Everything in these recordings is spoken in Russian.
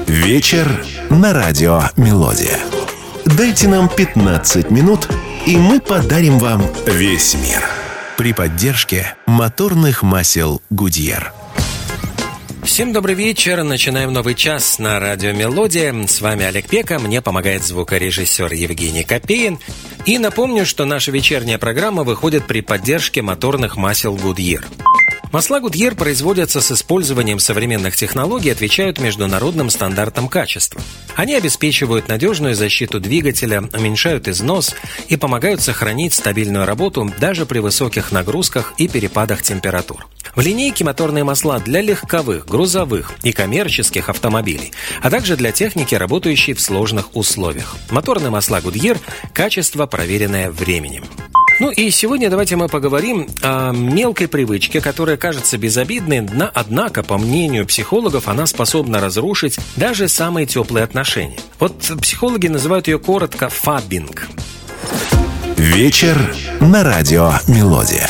Вечер на радио «Мелодия». Дайте нам 15 минут, и мы подарим вам весь мир. При поддержке моторных масел «Гудьер». Всем добрый вечер. Начинаем новый час на радио «Мелодия». С вами Олег Пека. Мне помогает звукорежиссер Евгений Копеин. И напомню, что наша вечерняя программа выходит при поддержке моторных масел «Гудьер». Масла Goodyear производятся с использованием современных технологий и отвечают международным стандартам качества. Они обеспечивают надежную защиту двигателя, уменьшают износ и помогают сохранить стабильную работу даже при высоких нагрузках и перепадах температур. В линейке моторные масла для легковых, грузовых и коммерческих автомобилей, а также для техники, работающей в сложных условиях. Моторные масла Goodyear – качество, проверенное временем. Ну и сегодня давайте мы поговорим о мелкой привычке, которая кажется безобидной, однако, по мнению психологов, она способна разрушить даже самые теплые отношения. Вот психологи называют ее коротко фаббинг. Вечер на радио «Мелодия».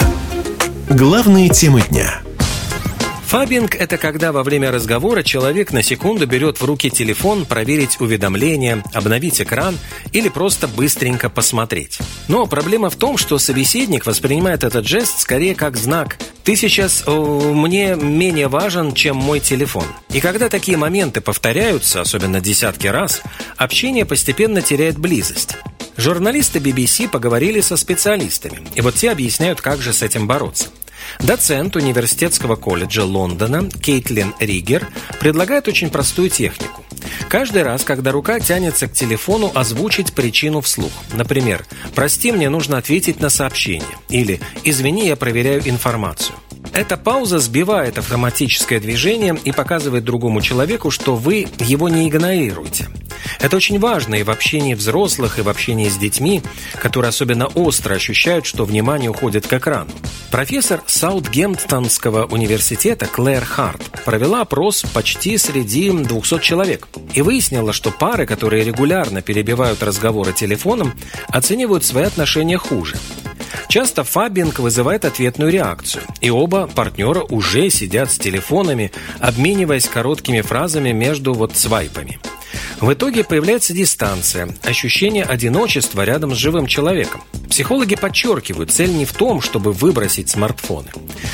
Главные темы дня. Фаббинг – это когда во время разговора человек на секунду берет в руки телефон проверить уведомления, обновить экран или просто быстренько посмотреть. Но проблема в том, что собеседник воспринимает этот жест скорее как знак «ты сейчас мне менее важен, чем мой телефон». И когда такие моменты повторяются, особенно десятки раз, общение постепенно теряет близость. Журналисты BBC поговорили со специалистами, и вот те объясняют, как же с этим бороться. Доцент университетского колледжа Лондона Кейтлин Ригер предлагает очень простую технику. Каждый раз, когда рука тянется к телефону, озвучить причину вслух. Например, «Прости, мне нужно ответить на сообщение» или «Извини, я проверяю информацию». Эта пауза сбивает автоматическое движение и показывает другому человеку, что вы его не игнорируете. Это очень важно и в общении взрослых, и в общении с детьми, которые особенно остро ощущают, что внимание уходит к экрану. Профессор Саутгемптонского университета Клэр Харт провела опрос почти среди 200 человек и выяснила, что пары, которые регулярно перебивают разговоры телефоном, оценивают свои отношения хуже. Часто фаббинг вызывает ответную реакцию, и оба партнера уже сидят с телефонами, обмениваясь короткими фразами между свайпами. В итоге появляется дистанция, ощущение одиночества рядом с живым человеком. Психологи подчеркивают, цель не в том, чтобы выбросить смартфоны.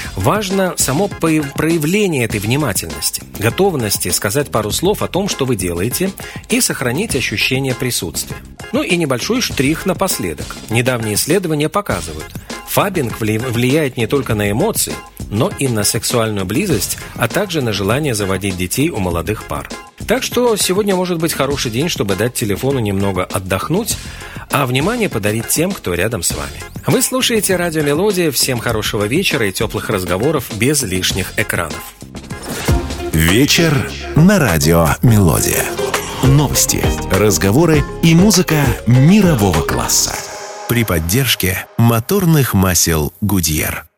Важно само проявление этой внимательности, готовности сказать пару слов о том, что вы делаете, и сохранить ощущение присутствия. Ну и небольшой штрих напоследок. Недавние исследования показывают, фаббинг влияет не только на эмоции, но и на сексуальную близость, а также на желание заводить детей у молодых пар. Так что сегодня может быть хороший день, чтобы дать телефону немного отдохнуть, а внимание подарить тем, кто рядом с вами. Вы слушаете радио «Мелодия». Всем хорошего вечера и теплых разговоров без лишних экранов. Вечер на радио «Мелодия». Новости, разговоры и музыка мирового класса. При поддержке моторных масел «Гудьер».